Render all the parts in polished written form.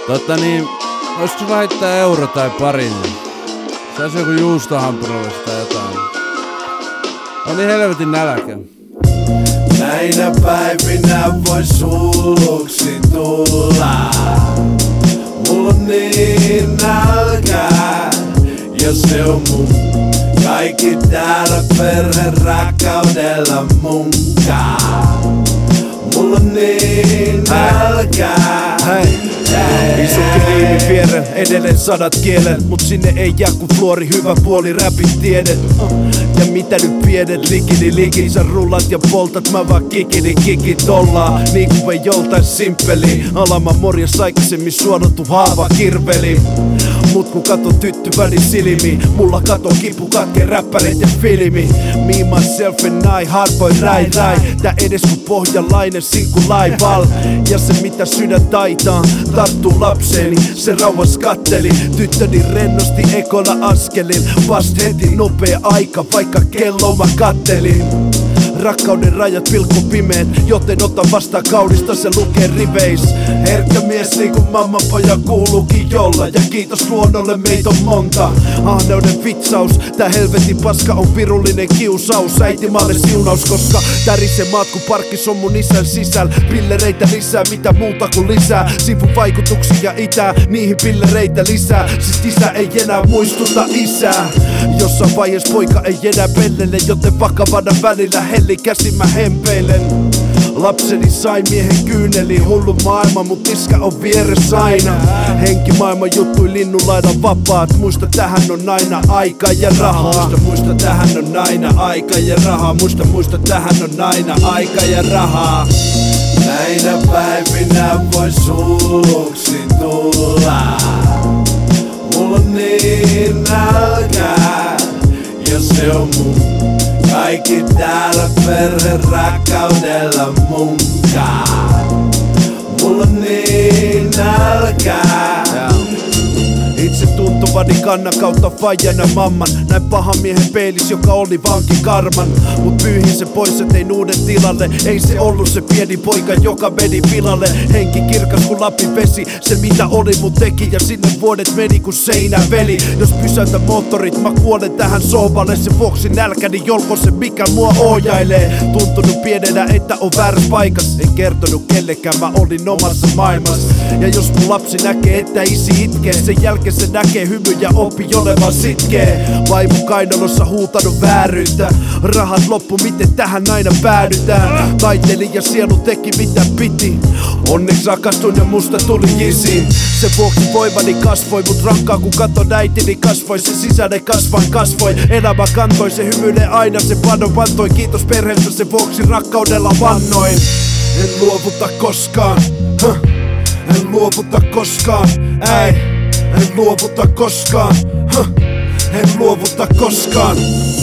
Olisiko sulla heittää euro tai pari, niin saisi joku juustohampurilaista tai jotain. On niin helvetin nälkä. Näinä päivinä vois hulluksi tulla. Mulla on niin nälkää ja se on mun. Kaikki täällä perhe rakkaudella munkaa. Mulla on niin nälkää. Isukki riimin viereen, edelleen 100 kielet. Mut sinne ei jää kun fluori, hyvä puoli, räpin tiedet. Ja mitä nyt pienet, likidi, sä rullat ja poltat, mä vaan kikit ollaan. Niin kuin ei joltais simppeli. Alama morjas aikaisemmin suodottu haava kirveli. Mut kun katon tyttyväni silmiin, mulla katon kipu katkee räppäreiden filmi. Me, myself and I, hardboy rai. Tää edes kun pohjalainen sinkku laival. Ja se mitä sydän taitaa, tarttuu lapseeni, se rauhas katteli. Tyttöni rennosti ekolla askelin, vast heti nopea aika, vaikka kello mä kattelin. Rakkauden rajat pilkku pimeet, joten ota vastaan kaunista, se lukee riveis. Herkkä mies niin kuin mamman poja kuuluukin jolla. Ja kiitos luonnolle, meitä on monta. Ahneuden vitsaus, tää helvetin paska on pirullinen kiusaus. Äitimaalle siunaus, koska tärisee maat kun parkkis on mun isän sisällä. Pillereitä lisää, mitä muuta kuin lisää. Sivuvaikutuksia itää, niihin pillereitä lisää. Siis isä ei enää muistuta isää. Jossain vaiheessa poika ei enää pellele, joten vakavana välillä helli käsin mä hempeilen. Lapseni sai miehen kyyneli, hullu maailma, mut iskä on vieressä aina. Henkimaailman juttui linnunlaidan vapaat, muista tähän on aina aika ja rahaa. Muista tähän on aina aika ja rahaa. Muista tähän on aina aika ja rahaa. Näinä päivinä vois hulluksi tulla. Mulla on niin nälkää ja se on mun. Kaikki täällä perhe rakkaudella munkaa. Mulla on niin nälkää. Itse tuntuvani kannan kautta faijana mamman. Näin pahan miehen peilis, joka oli vankikarman. Mut pyyhin se pois ja tein uuden tilalle. Ei se ollut se pieni poika, joka meni pilalle. Henki kirkas kun Lapin vesi, se mitä oli mut teki. Ja sinne vuodet meni kun seinä veli. Jos pysäytä moottorit, mä kuolen tähän sohvalle. Sen vuoksi nälkäni jolko se mikä mua ohjailee. Tuntunut pienenä, että on väärässä paikas. En kertonut kellekään, mä olin omassa maailmassa. Ja jos mun lapsi näkee, että isi itkee, sen jälkeen se näkee hymy ja oppi olevan sitkee. Vaimo kainalossa huutanut vääryyttä. Rahat loppu, miten tähän aina päädytään. Taiteilija sielu teki mitä piti. Onneksi rakastuin ja musta tuli jisi. Sen vuoksi voimani kasvoi, mut rakkaa kun katon äitini kasvoi. Se sisäinen kasvoi, elämä kantoi. Se hymyilee aina, se pantoi. Kiitos perheestä, sen vuoksi rakkaudella vannoin. En luovuta koskaan, en luovuta koskaan, ei. En luovuta koskaan, en luovuta koskaan.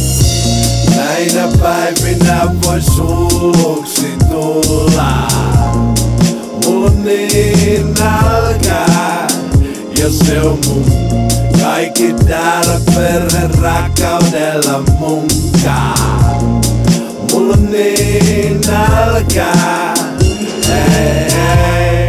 Näinä päivinä vois hulluksi tulla. Mulla on niin nälkää ja se on mun. Kaikki täällä perhe rakkaudella munkaa. Mulla on niin nälkää. Ei.